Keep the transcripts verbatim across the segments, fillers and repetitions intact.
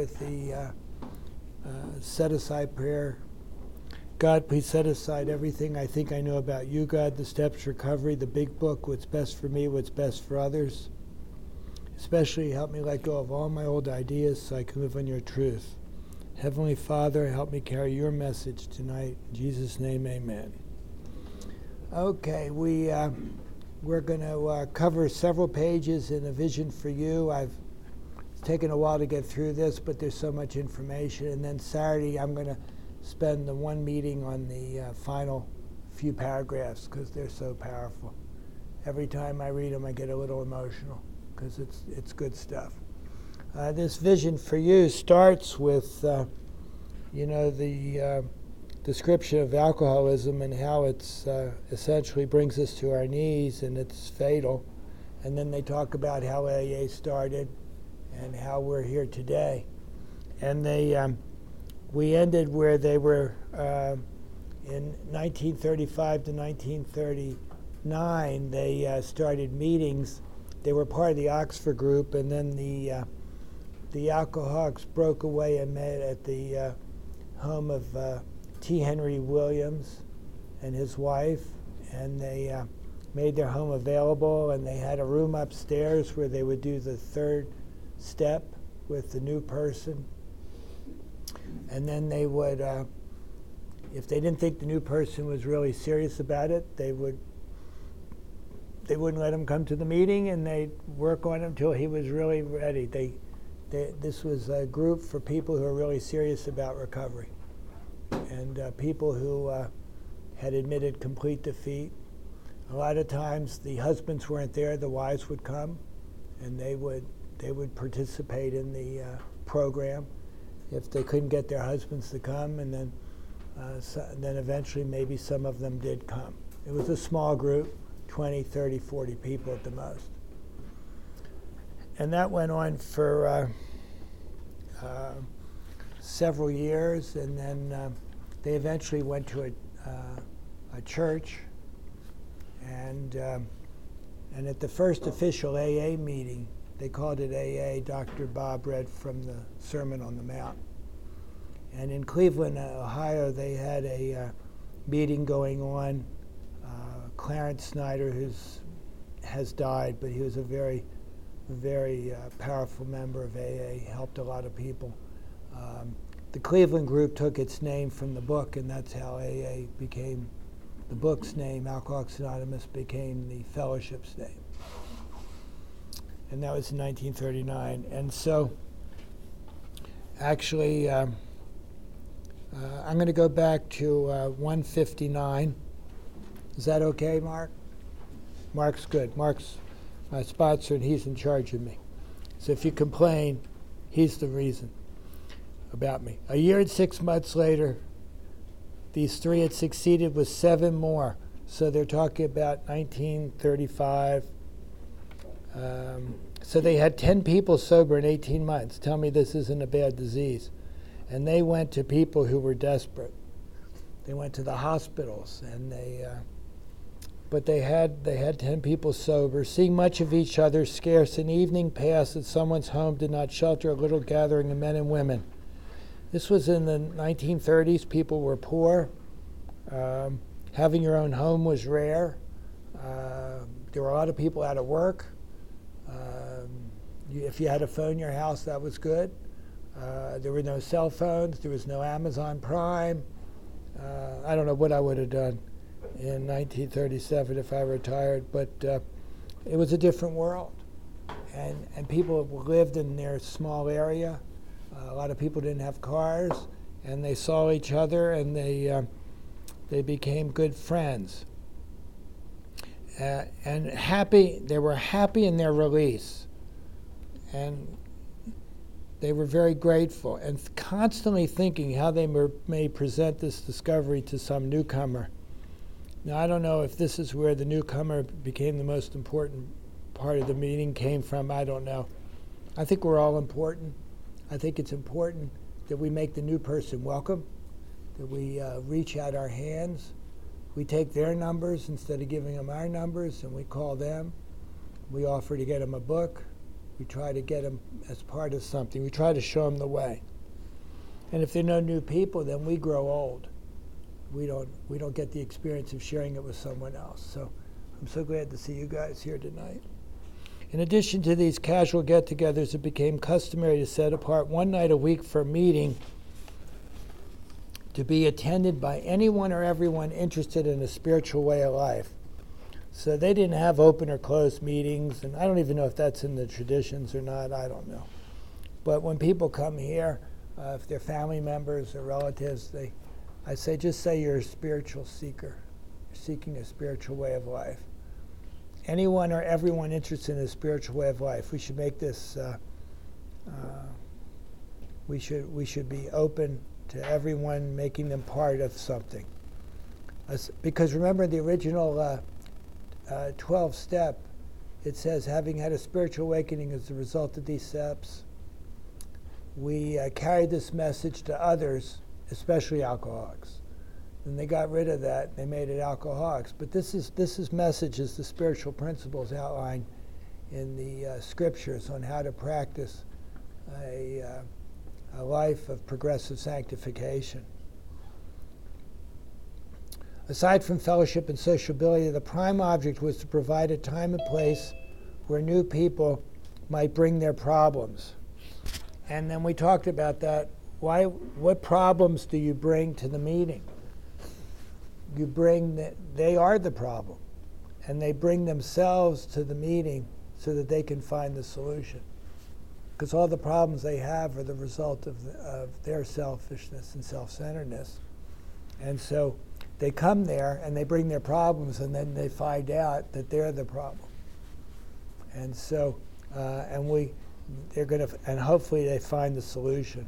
with the uh, uh, set-aside prayer. God, please set aside everything I think I know about you, God, the steps to recovery, the big book, what's best for me, what's best for others. Especially help me let go of all my old ideas so I can live on your truth. Heavenly Father, help me carry your message tonight. In Jesus' name, amen. Okay, we, uh, we're going to uh, cover several pages in A Vision for You. I've it's taken a while to get through this, but there's so much information. And then Saturday, I'm going to spend the one meeting on the uh, final few paragraphs because they're so powerful. Every time I read them, I get a little emotional because it's it's good stuff. Uh, this Vision for You starts with, uh, you know, the uh, description of alcoholism and how it's uh, essentially brings us to our knees and it's fatal. And then they talk about how A A started and how we're here today. And they um, we ended where they were uh, in nineteen thirty-five to nineteen thirty-nine. They uh, started meetings. They were part of the Oxford group, and then the uh, the alcoholics broke away and met at the uh, home of uh, T. Henry Williams and his wife, and they uh, made their home available, and they had a room upstairs where they would do the third step with the new person. And then they would, uh, if they didn't think the new person was really serious about it, they would, they wouldn't let him come to the meeting, and they'd work on him until he was really ready. They, they, this was a group for people who are really serious about recovery, and uh, people who uh, had admitted complete defeat. A lot of times the husbands weren't there, the wives would come, and they would, they would participate in the uh, program. If they couldn't get their husbands to come, and then uh, so, then eventually maybe some of them did come. It was a small group, twenty, thirty, forty people at the most. And that went on for uh, uh, several years, and then uh, they eventually went to a, uh, a church, and, um, and at the first official A A meeting, they called it A A. Doctor Bob read from the Sermon on the Mount. And in Cleveland, Ohio, they had a uh, meeting going on. Uh, Clarence Snyder, who has died, but he was a very, very uh, powerful member of A A, helped a lot of people. Um, the Cleveland group took its name from the book, and that's how A A became, the book's name, Alcoholics Anonymous, became the fellowship's name. And that was in nineteen thirty-nine. And so, actually, um, uh, I'm going to go back to uh, one fifty-nine. Is that okay, Mark? Mark's good. Mark's my sponsor, and he's in charge of me. So if you complain, he's the reason about me. A year and six months later, these three had succeeded with seven more. So they're talking about nineteen thirty-five. Um, so they had ten people sober in eighteen months. Tell me this isn't a bad disease. And they went to people who were desperate. They went to the hospitals, and they, uh, but they had they had ten people sober. Seeing much of each other, scarce an evening passed that someone's home did not shelter a little gathering of men and women. This was in the nineteen thirties. People were poor. Um, having your own home was rare. Uh, there were a lot of people out of work. Um, you, if you had a phone in your house, that was good. Uh, there were no cell phones. There was no Amazon Prime. Uh, I don't know what I would have done in nineteen thirty-seven if I retired, but uh, it was a different world. And, and people lived in their small area. Uh, a lot of people didn't have cars, and they saw each other, and they, uh, they became good friends. Uh, and happy, they were happy in their release. And they were very grateful and constantly thinking how they mer- may present this discovery to some newcomer. Now, I don't know if this is where the newcomer became the most important part of the meeting came from. I don't know. I think we're all important. I think it's important that we make the new person welcome, that we uh, reach out our hands. We take their numbers instead of giving them our numbers, and we call them. We offer to get them a book. We try to get them as part of something. We try to show them the way. And if there are no new people, then we grow old. We don't, we don't get the experience of sharing it with someone else. So I'm so glad to see you guys here tonight. In addition to these casual get-togethers, it became customary to set apart one night a week for a meeting to be attended by anyone or everyone interested in a spiritual way of life. So they didn't have open or closed meetings, and I don't even know if that's in the traditions or not, I don't know. But when people come here, uh, if they're family members or relatives, they, I say just say you're a spiritual seeker. You're seeking a spiritual way of life. Anyone or everyone interested in a spiritual way of life, we should make this, uh, uh, we should, we should be open to everyone, making them part of something. As, because remember the original uh, uh, twelve step, it says, having had a spiritual awakening as a result of these steps, we uh, carried this message to others, especially alcoholics. And they got rid of that, they made it alcoholics. But this is, this is messages, the spiritual principles outlined in the uh, scriptures on how to practice a, uh, a life of progressive sanctification. Aside from fellowship and sociability, the prime object was to provide a time and place where new people might bring their problems. And then we talked about that. Why, what problems do you bring to the meeting? You bring that they are the problem, and they bring themselves to the meeting so that they can find the solution. Because all the problems they have are the result of, the, of their selfishness and self-centeredness. And so they come there and they bring their problems, and then they find out that they're the problem. And so, uh, and we, they're going to, and hopefully they find the solution.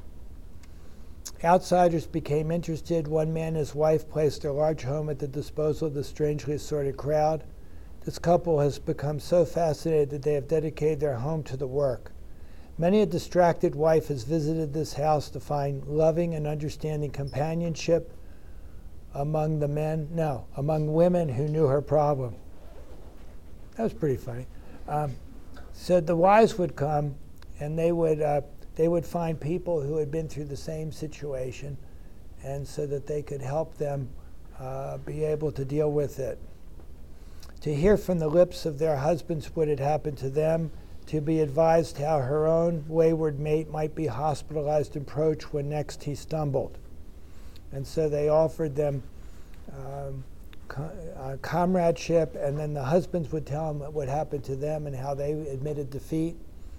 Outsiders became interested. One man and his wife placed their large home at the disposal of the strangely assorted crowd. This couple has become so fascinated that they have dedicated their home to the work. Many a distracted wife has visited this house to find loving and understanding companionship among the men, no, among women who knew her problem. That was pretty funny. Um, so the wives would come, and they would uh, they would find people who had been through the same situation, and so that they could help them uh, be able to deal with it. To hear from the lips of their husbands what had happened to them, to be advised how her own wayward mate might be hospitalized and approached when next he stumbled. And so they offered them um, co- uh, comradeship, and then the husbands would tell them what happened to them and how they admitted defeat.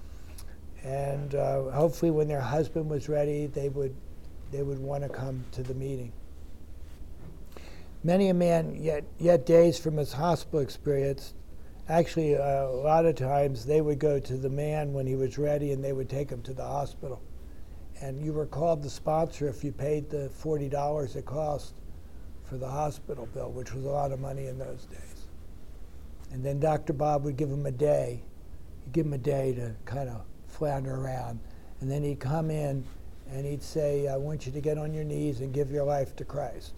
And uh, hopefully when their husband was ready, they would, they would want to come to the meeting. Many a man, yet, yet days from his hospital experience, actually uh, a lot of times they would go to the man when he was ready, and they would take him to the hospital. And you were called the sponsor if you paid the forty dollars it cost for the hospital bill, which was a lot of money in those days. And then Doctor Bob would give him a day. He'd give him a day to kind of flounder around. And then he'd come in and he'd say, I want you to get on your knees and give your life to Christ.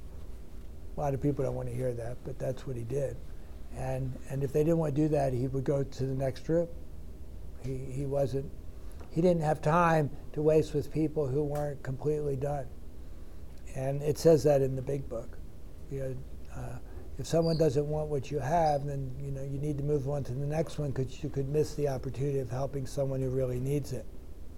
A lot of people don't want to hear that, but that's what he did. And and if they didn't want to do that, he would go to the next group. He he wasn't, he didn't have time to waste with people who weren't completely done. And it says that in the big book. You know, uh, if someone doesn't want what you have, then you know you need to move on to the next one, because you could miss the opportunity of helping someone who really needs it.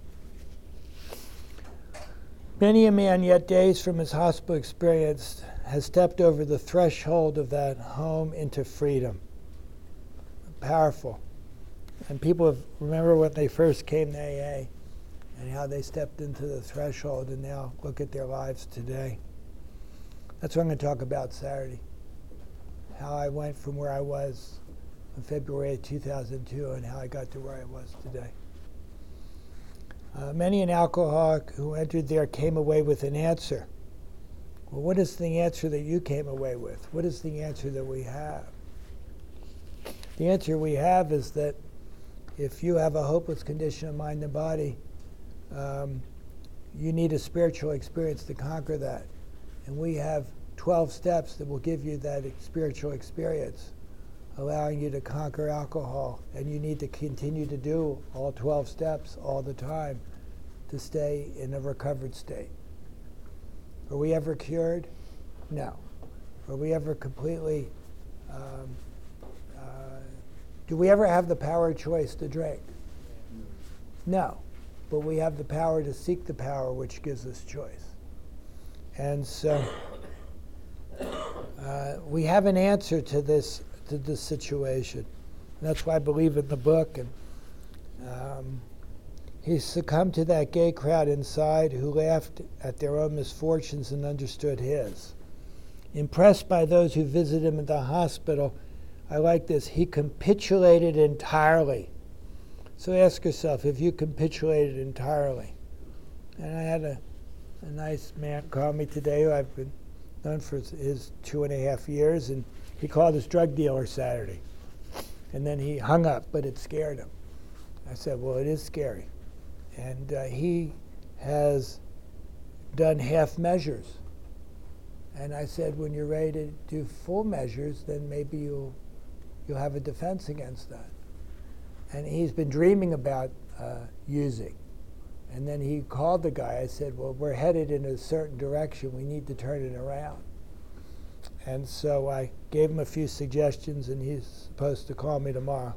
Many a man, yet days from his hospital experience, has stepped over the threshold of that home into freedom. Powerful. And people have, remember when they first came to A A and how they stepped into the threshold, and now look at their lives today. That's what I'm going to talk about Saturday. How I went from where I was in February two thousand two and how I got to where I was today. Uh, many an alcoholic who entered there came away with an answer. Well, what is the answer that you came away with? What is the answer that we have? The answer we have is that if you have a hopeless condition of mind and body, um, you need a spiritual experience to conquer that. And we have twelve steps that will give you that spiritual experience allowing you to conquer alcohol, and you need to continue to do all twelve steps all the time to stay in a recovered state. Are we ever cured? No. Are we ever completely, um, uh, do we ever have the power of choice to drink? No. But we have the power to seek the power which gives us choice. And so uh, we have an answer to this to this situation. And that's why I believe in the book. And um, he succumbed to that gay crowd inside who laughed at their own misfortunes and understood his. Impressed by those who visited him at the hospital, I like this, he capitulated entirely. So ask yourself, if you capitulated entirely. And I had a, a nice man call me today who I've been known for his two and a half years, and he called his drug dealer Saturday. And then he hung up, but it scared him. I said, well, it is scary. And uh, he has done half measures. And I said, when you're ready to do full measures, then maybe you'll, you'll have a defense against that. And he's been dreaming about uh, using. And then he called the guy. I said, well, we're headed in a certain direction. We need to turn it around. And so I gave him a few suggestions, and he's supposed to call me tomorrow.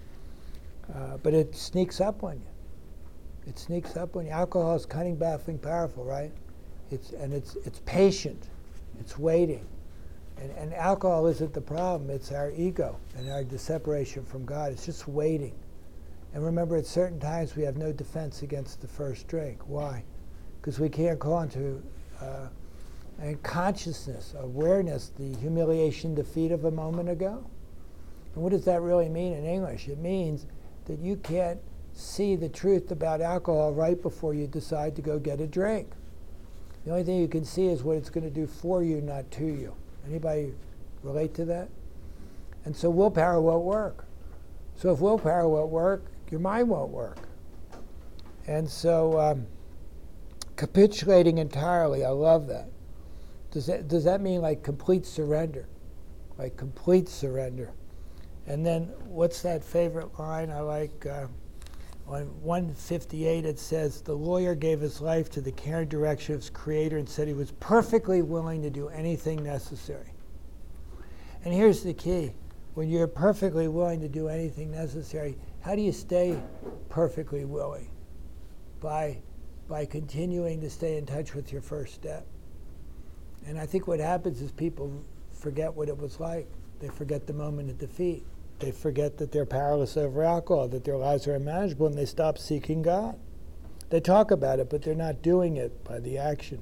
Uh, but it sneaks up on you. It sneaks up on you. Alcohol is cunning, baffling, powerful, right? It's, and it's, it's patient. It's waiting. And, and alcohol isn't the problem. It's our ego and our separation from God. It's just waiting. And remember, at certain times, we have no defense against the first drink. Why? Because we can't call into uh, and consciousness, awareness, the humiliation, defeat of a moment ago. And what does that really mean in English? It means that you can't see the truth about alcohol right before you decide to go get a drink. The only thing you can see is what it's going to do for you, not to you. Anybody relate to that? And so willpower won't work. So if willpower won't work, your mind won't work. And so um, capitulating entirely, I love that. Does that, does that mean like complete surrender? Like complete surrender. And then what's that favorite line I like? Uh, on one fifty-eight it says, the lawyer gave his life to the care and direction of his creator and said he was perfectly willing to do anything necessary. And here's the key. When you're perfectly willing to do anything necessary, how do you stay perfectly willing? By, by continuing to stay in touch with your first step. And I think what happens is people forget what it was like. They forget the moment of defeat. They forget that they're powerless over alcohol, that their lives are unmanageable, and they stop seeking God. They talk about it, but they're not doing it by the action.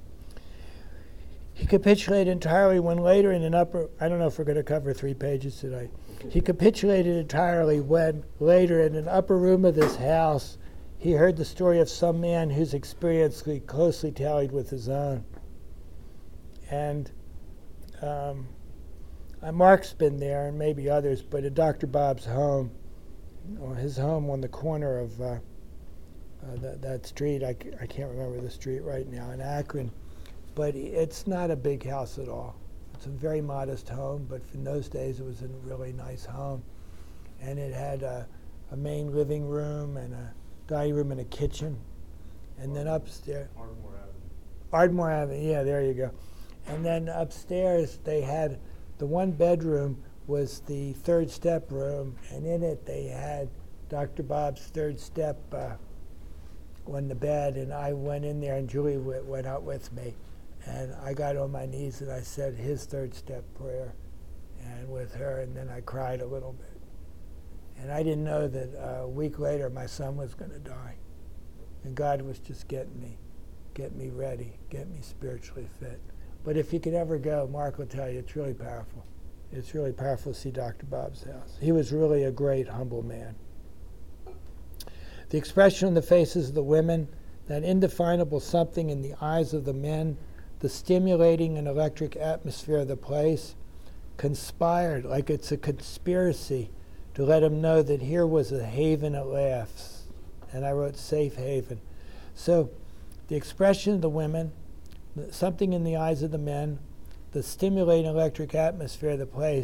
He capitulated entirely when later in an upper, I don't know if we're going to cover three pages tonight. He capitulated entirely when later in an upper room of this house, he heard the story of some man whose experience closely tallied with his own. And um, Mark's been there, and maybe others, but at Doctor Bob's home, or his home on the corner of uh, uh, that, that street, I, c- I can't remember the street right now, in Akron, but it's not a big house at all. It's a very modest home, but in those days it was a really nice home. And it had a, a main living room and a dining room and a kitchen. And then upstairs... Ardmore Avenue. Ardmore Avenue, yeah, there you go. And then upstairs they had, the one bedroom was the third step room, and in it they had Doctor Bob's third step uh, on the bed, and I went in there, and Julie w- went out with me. And I got on my knees and I said his third step prayer and with her, and then I cried a little bit. And I didn't know that uh, a week later my son was going to die. And God was just getting me, get me ready, get me spiritually fit. But if you could ever go, Mark will tell you, it's really powerful. It's really powerful to see Doctor Bob's house. He was really a great, humble man. The expression on the faces of the women, that indefinable something in the eyes of the men, the stimulating and electric atmosphere of the place, conspired like it's a conspiracy to let him know that here was a haven at last. And I wrote safe haven. So the expression of the women, something in the eyes of the men, the stimulating electric atmosphere of the place,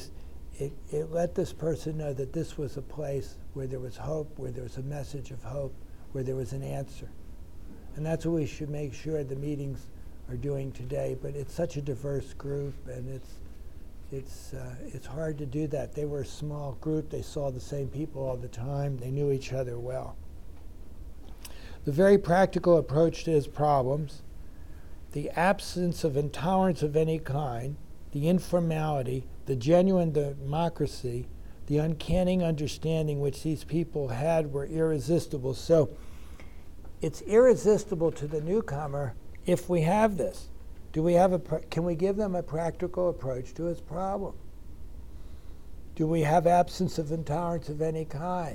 it, it let this person know that this was a place where there was hope, where there was a message of hope, where there was an answer. And that's what we should make sure the meetings are doing today. But it's such a diverse group, and it's it's uh, it's hard to do that. They were a small group. They saw the same people all the time. They knew each other well. The very practical approach to his problems, the absence of intolerance of any kind, the informality, the genuine democracy, the uncanny understanding which these people had were irresistible. So it's irresistible to the newcomer if we have this. Do we have a, pr- can we give them a practical approach to his problem? Do we have absence of intolerance of any kind?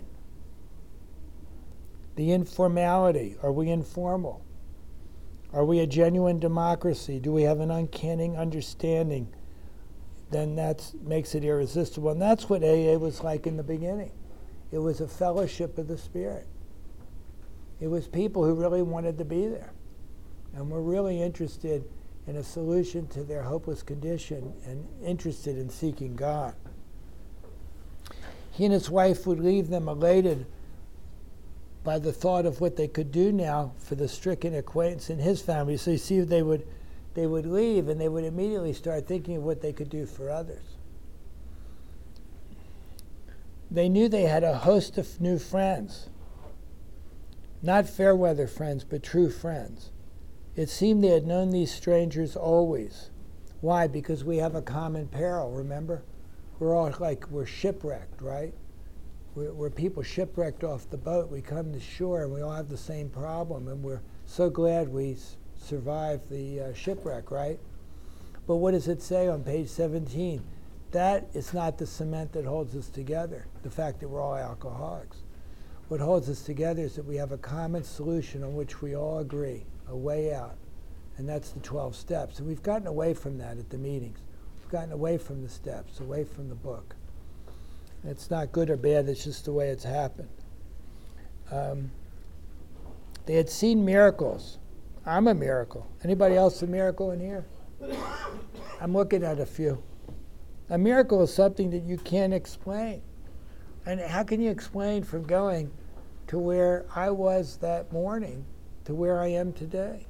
The informality, are we informal? Are we a genuine democracy? Do we have an uncanny understanding? Then that makes it irresistible. And that's what A A was like in the beginning. It was a fellowship of the Spirit. It was people who really wanted to be there and were really interested in a solution to their hopeless condition and interested in seeking God. He and his wife would leave them elated by the thought of what they could do now for the stricken acquaintance in his family. So you see, they would, they would leave and they would immediately start thinking of what they could do for others. They knew they had a host of new friends. Not fair weather friends, but true friends. It seemed they had known these strangers always. Why? Because we have a common peril, remember? We're all like, we're shipwrecked, right? We're, we're people shipwrecked off the boat. We come to shore and we all have the same problem, and we're so glad we s- survived the uh, shipwreck, right? But what does it say on page seventeen? That is not the cement that holds us together, the fact that we're all alcoholics. What holds us together is that we have a common solution on which we all agree, a way out, and that's the twelve steps. And we've gotten away from that at the meetings. We've gotten away from the steps, away from the book. It's not good or bad, it's just the way it's happened. Um, they had seen miracles. I'm a miracle. Anybody else a miracle in here? I'm looking at a few. A miracle is something that you can't explain. And how can you explain from going to where I was that morning to where I am today?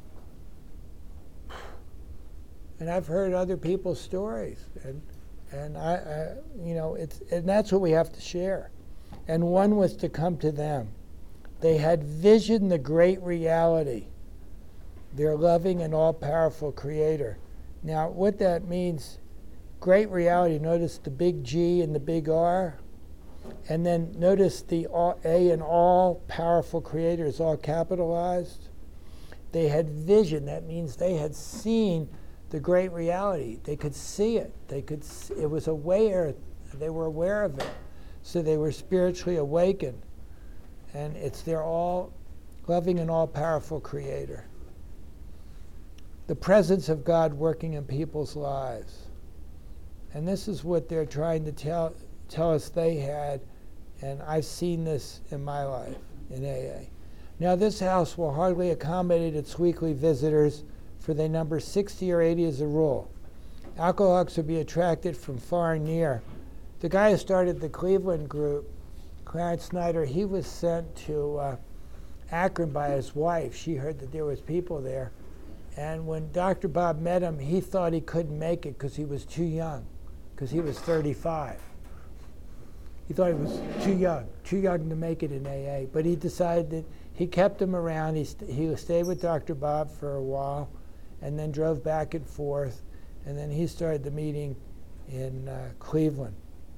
And I've heard other people's stories, and and I, I, you know, it's and that's what we have to share. And one was to come to them. They had visioned the great reality, their loving and all-powerful Creator. Now, what that means, great reality. Notice the big G and the big R, and then notice the all, A in all-powerful Creator is all capitalized. They had vision. That means they had seen the great reality. They could see it. They could. See, it was aware. They were aware of it. So they were spiritually awakened. And it's their all loving and all-powerful Creator. The presence of God working in people's lives. And this is what they're trying to tell tell us they had. And I've seen this in my life in A A. Now this house will hardly accommodate its weekly visitors, for they number sixty or eighty as a rule. Alcoholics would be attracted from far and near. The guy who started the Cleveland group, Clarence Snyder, he was sent to uh, Akron by his wife. She heard that there was people there. And when Doctor Bob met him, he thought he couldn't make it because he was too young, because he was thirty-five. He thought he was too young, too young to make it in A A. But he decided that he kept him around. He, st- he stayed with Doctor Bob for a while, and then drove back and forth, and then he started the meeting in uh, Cleveland.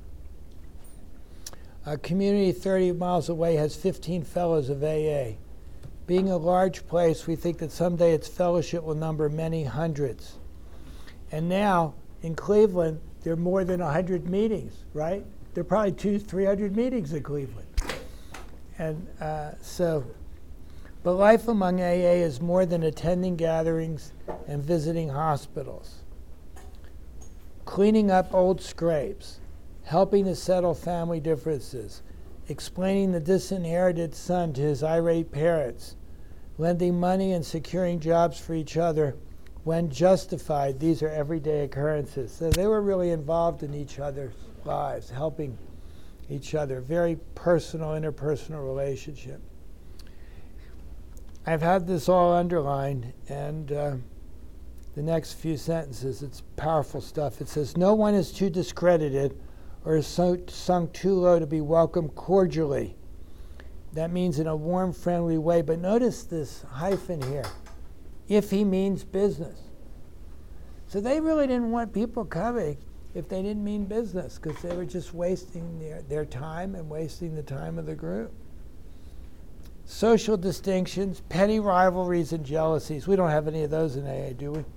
A community thirty miles away has fifteen fellows of A A. Being a large place, we think that someday its fellowship will number many hundreds. And now, in Cleveland, there are more than one hundred meetings, right? There are probably two, three hundred meetings in Cleveland. And uh, so, but life among A A is more than attending gatherings and visiting hospitals. Cleaning up old scrapes, helping to settle family differences, explaining the disinherited son to his irate parents, lending money and securing jobs for each other when justified. These are everyday occurrences. So they were really involved in each other's lives, helping each other. Very personal, interpersonal relationship. I've had this all underlined, and uh, the next few sentences, it's powerful stuff. It says, no one is too discredited or is so, sunk too low to be welcomed cordially. That means in a warm, friendly way. But notice this hyphen here. If he means business. So they really didn't want people coming if they didn't mean business, because they were just wasting their, their time and wasting the time of the group. Social distinctions, petty rivalries, and jealousies. We don't have any of those in A A, do we?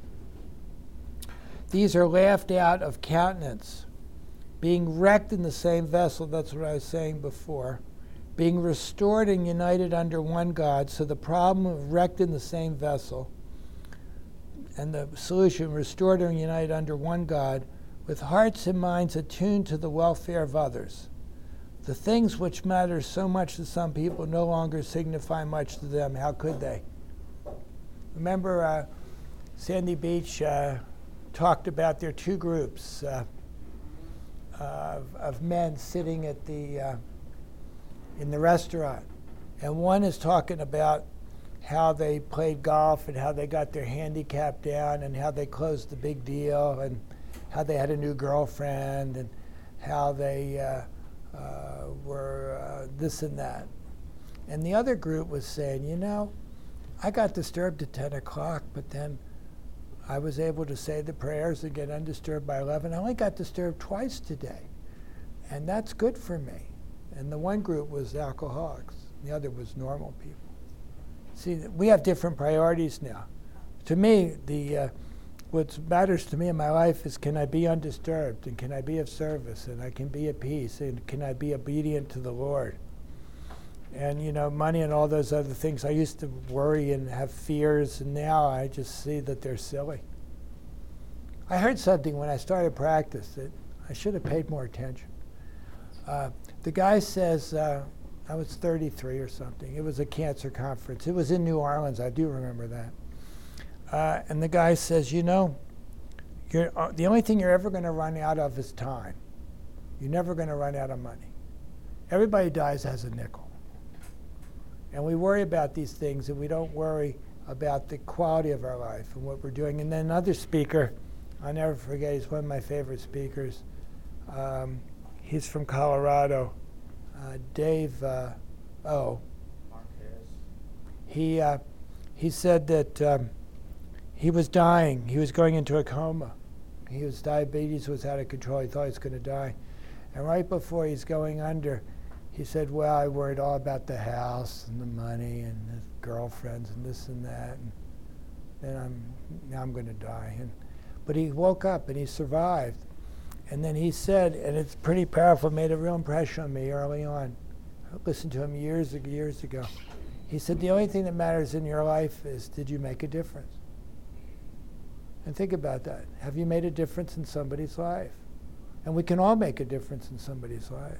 These are laughed out of countenance. Being wrecked in the same vessel, that's what I was saying before. Being restored and united under one God. So the problem of wrecked in the same vessel and the solution, restored and united under one God, with hearts and minds attuned to the welfare of others. The things which matter so much to some people no longer signify much to them. How could they? Remember, uh, Sandy Beach uh, talked about their two groups uh, of, of men sitting at the uh, in the restaurant, and one is talking about how they played golf and how they got their handicap down and how they closed the big deal and how they had a new girlfriend and how they uh, uh, were uh, this and that. And the other group was saying, you know, I got disturbed at ten o'clock, but then I was able to say the prayers and get undisturbed by eleven. I only got disturbed twice today, and that's good for me. And the one group was alcoholics, the other was normal people. See, we have different priorities now. To me, the uh, what matters to me in my life is, can I be undisturbed, and can I be of service, and I can be at peace, and can I be obedient to the Lord? And, you know, money and all those other things, I used to worry and have fears, and now I just see that they're silly. I heard something when I started practice that I should have paid more attention. Uh, the guy says, uh, I was thirty-three or something. It was a cancer conference. It was in New Orleans. I do remember that. Uh, and the guy says, you know, you're, uh, the only thing you're ever going to run out of is time. You're never going to run out of money. Everybody dies as a nickel. And we worry about these things, and we don't worry about the quality of our life and what we're doing. And then another speaker, I'll never forget, he's one of my favorite speakers. Um, he's from Colorado, uh, Dave uh, O. Marquez. He, uh, he said that um, he was dying. He was going into a coma. He was, diabetes was out of control. He thought he was going to die. And right before he's going under, he said, well, I worried all about the house and the money and the girlfriends and this and that, and then I'm, now I'm going to die. And, but he woke up and he survived. And then he said, and it's pretty powerful, made a real impression on me early on. I listened to him years ago, years ago. He said, the only thing that matters in your life is, did you make a difference? And think about that. Have you made a difference in somebody's life? And we can all make a difference in somebody's life.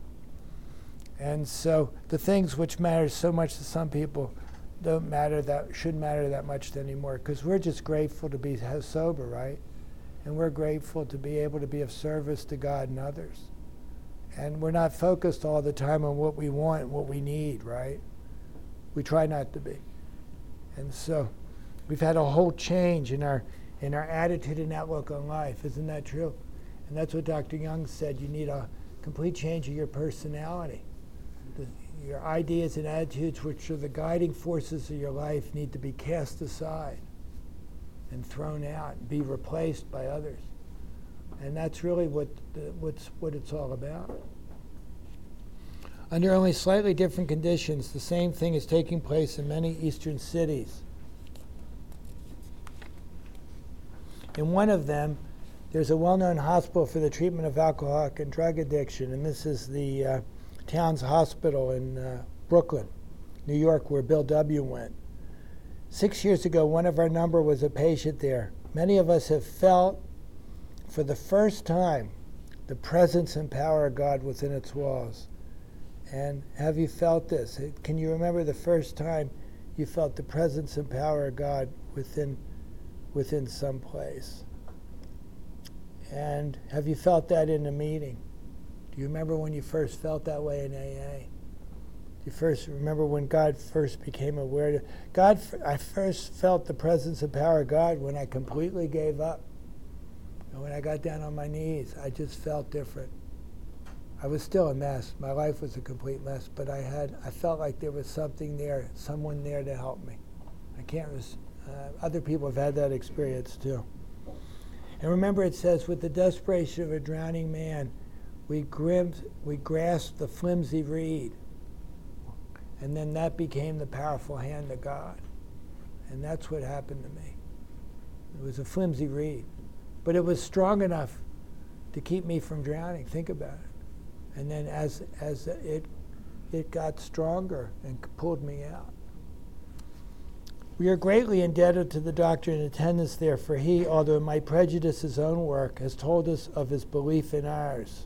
And so the things which matter so much to some people don't matter that, shouldn't matter that much anymore, because we're just grateful to be sober, right? And we're grateful to be able to be of service to God and others. And we're not focused all the time on what we want and what we need, right? We try not to be. And so we've had a whole change in our in our attitude and outlook on life. Isn't that true? And that's what Doctor Young said. You need a complete change of your personality. The, your ideas and attitudes, which are the guiding forces of your life, need to be cast aside and thrown out and be replaced by others. And that's really what the, what's what it's all about. Under only slightly different conditions, the same thing is taking place in many eastern cities. In one of them, there's a well-known hospital for the treatment of alcoholic and drug addiction, and this is the uh, Towns Hospital in uh, Brooklyn, New York, where Bill W. went. Six years ago, one of our number was a patient there. Many of us have felt, for the first time, the presence and power of God within its walls. And have you felt this? Can you remember the first time you felt the presence and power of God within within some place? And have you felt that in a meeting? Do you remember when you first felt that way in A A? You first remember when God first became aware to God. I first felt the presence and power of God when I completely gave up. And when I got down on my knees, I just felt different. I was still a mess. My life was a complete mess, but I had I felt like there was something there, someone there to help me. I can't. Res- uh, other people have had that experience too. And remember, it says, with the desperation of a drowning man, we grim- we grasped the flimsy reed. And then that became the powerful hand of God. And that's what happened to me. It was a flimsy reed. But it was strong enough to keep me from drowning. Think about it. And then as as it it got stronger and pulled me out. We are greatly indebted to the doctor in attendance there, for he, although it might prejudice his own work, has told us of his belief in ours.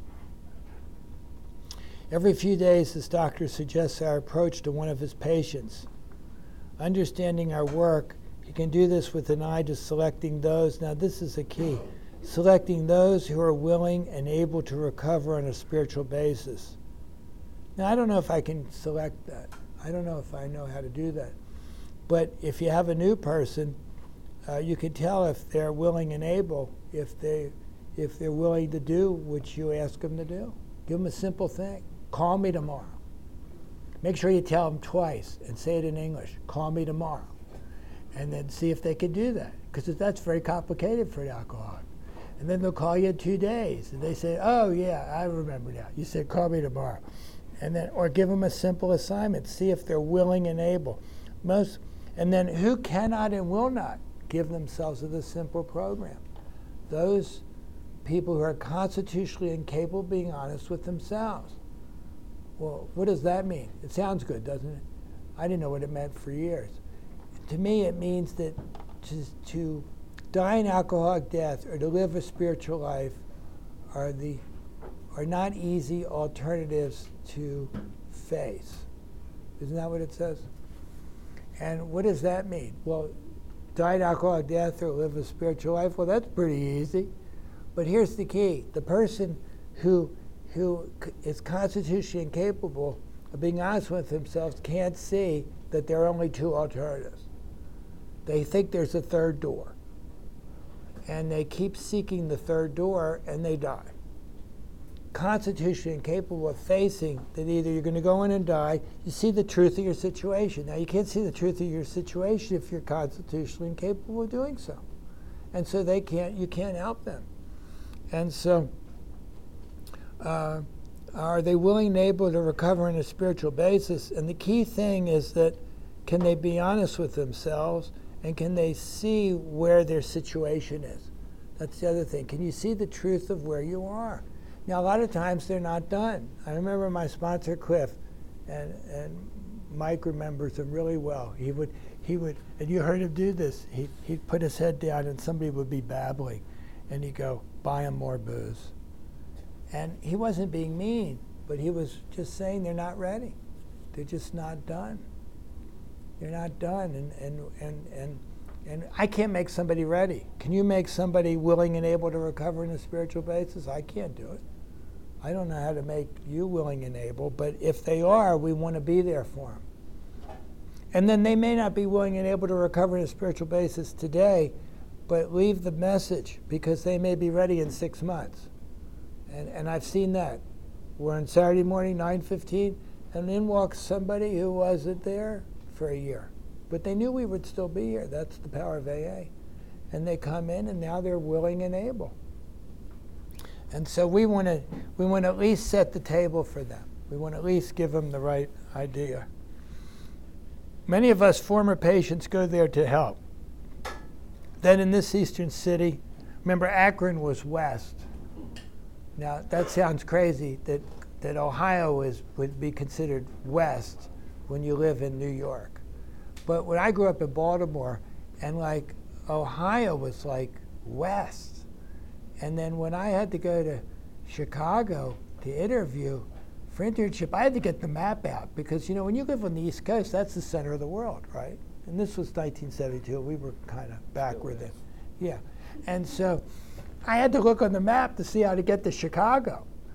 Every few days, this doctor suggests our approach to one of his patients. Understanding our work, he can do this with an eye to selecting those, now this is a key, selecting those who are willing and able to recover on a spiritual basis. Now, I don't know if I can select that. I don't know if I know how to do that. But if you have a new person, uh, you can tell if they're willing and able, if, they, if they're willing to do what you ask them to do. Give them a simple thing. Call me tomorrow. Make sure you tell them twice and say it in English. Call me tomorrow. And then see if they can do that. Because that's very complicated for an alcoholic. And then they'll call you in two days. And they say, oh, yeah, I remember now. You said, call me tomorrow. And then, or give them a simple assignment. See if they're willing and able. Most, and then who cannot and will not give themselves to this simple program? Those people who are constitutionally incapable of being honest with themselves. Well, what does that mean? It sounds good, doesn't it? I didn't know what it meant for years. To me, it means that to, to die an alcoholic death or to live a spiritual life are the are not easy alternatives to face. Isn't that what it says? And what does that mean? Well, die an alcoholic death or live a spiritual life? Well, that's pretty easy. But here's the key. The person who who is constitutionally incapable of being honest with themselves can't see that there are only two alternatives. They think there's a third door. And they keep seeking the third door, and they die. Constitutionally incapable of facing that either you're going to go in and die, you see the truth of your situation. Now, you can't see the truth of your situation if you're constitutionally incapable of doing so. And so they can't, you can't help them. And so, uh, are they willing and able to recover on a spiritual basis? And the key thing is that can they be honest with themselves, and can they see where their situation is? That's the other thing. Can you see the truth of where you are? Now, a lot of times they're not done. I remember my sponsor, Cliff, and, and Mike remembers him really well. He would, he would, and you heard him do this. He, he'd put his head down and somebody would be babbling, and he'd go, buy him more booze. And he wasn't being mean, but he was just saying they're not ready. They're just not done. They're not done, and, and, and, and, and I can't make somebody ready. Can you make somebody willing and able to recover on a spiritual basis? I can't do it. I don't know how to make you willing and able, but if they are, we want to be there for them. And then they may not be willing and able to recover on a spiritual basis today, but leave the message, because they may be ready in six months. And, and I've seen that. We're on Saturday morning, nine fifteen, and in walks somebody who wasn't there for a year. But they knew we would still be here. That's the power of A A. And they come in, and now they're willing and able. And so we want to we want to at least set the table for them. We want to at least give them the right idea. Many of us former patients go there to help. Then in this eastern city, remember Akron was west. Now that sounds crazy that, that Ohio is, would be considered west when you live in New York. But when I grew up in Baltimore, and like Ohio was like west. And then when I had to go to Chicago to interview for internship, I had to get the map out, because you know when you live on the East Coast, that's the center of the world, right? And this was nineteen seventy-two. We were kind of backward then. Yeah. And so I had to look on the map to see how to get to Chicago.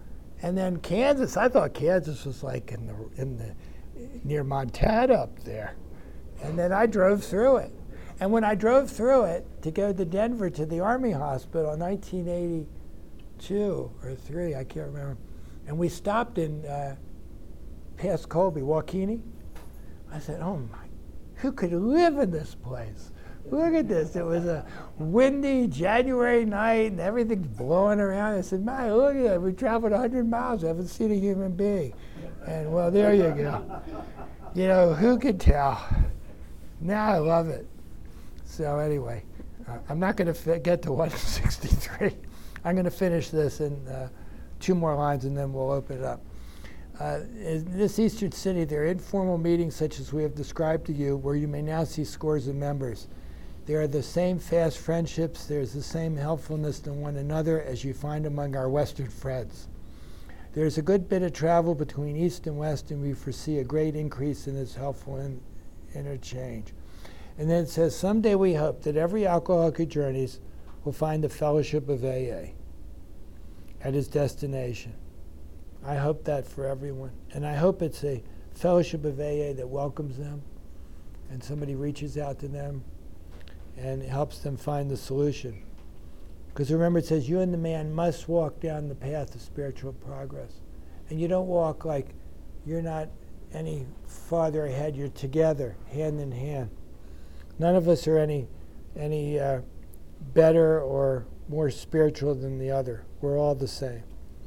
And then Kansas, I thought Kansas was like in the in the near Montana up there. And then I drove through it. And when I drove through it to go to Denver to the Army Hospital in nineteen eighty-two or three, I can't remember. And we stopped in uh, past Colby, Waukeeny. I said, oh my, who could live in this place? Look at this. It was a windy January night and everything's blowing around. I said, man, look at it. We traveled one hundred miles. I haven't seen a human being. And well, there you go. You know, who could tell? Now I love it. So anyway, uh, I'm not going to get to one sixty-three. I'm going to finish this in uh, two more lines and then we'll open it up. Uh, in this Eastern city, there are informal meetings such as we have described to you, where you may now see scores of members. There are the same fast friendships, there's the same helpfulness to one another as you find among our Western friends. There's a good bit of travel between East and West, and we foresee a great increase in this helpful in interchange. And then it says, someday we hope that every alcoholic who journeys will find the fellowship of A A at his destination. I hope that for everyone. And I hope it's a fellowship of A A that welcomes them, and somebody reaches out to them and helps them find the solution. Because remember, it says, you and the man must walk down the path of spiritual progress. And you don't walk like you're not any farther ahead. You're together, hand in hand. None of us are any, any uh, better or more spiritual than the other. We're all the same.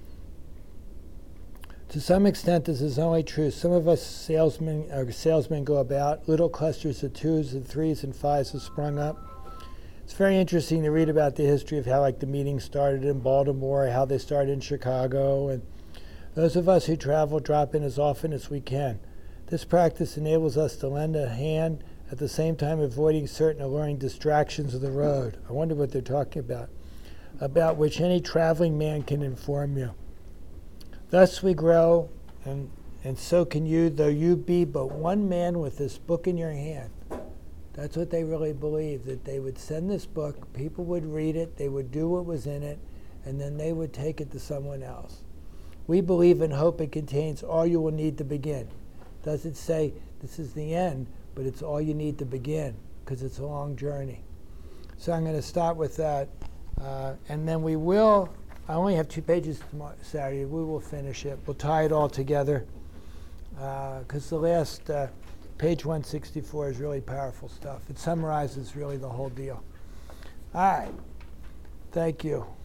To some extent, this is only true. Some of us salesmen, or salesmen go about. Little clusters of twos and threes and fives have sprung up. It's very interesting to read about the history of how, like, the meetings started in Baltimore, how they started in Chicago, and those of us who travel drop in as often as we can. This practice enables us to lend a hand, at the same time avoiding certain alluring distractions of the road. I wonder what they're talking about, about which any traveling man can inform you. Thus we grow, and, and so can you, though you be but one man with this book in your hand. That's what they really believed, that they would send this book, people would read it, they would do what was in it, and then they would take it to someone else. We believe and hope it contains all you will need to begin. Doesn't say this is the end, but it's all you need to begin, because it's a long journey. So I'm going to start with that, uh, and then we will, I only have two pages tomorrow, Saturday, we will finish it. We'll tie it all together, because uh, the last uh, page one sixty-four is really powerful stuff. It summarizes really the whole deal. All right, thank you.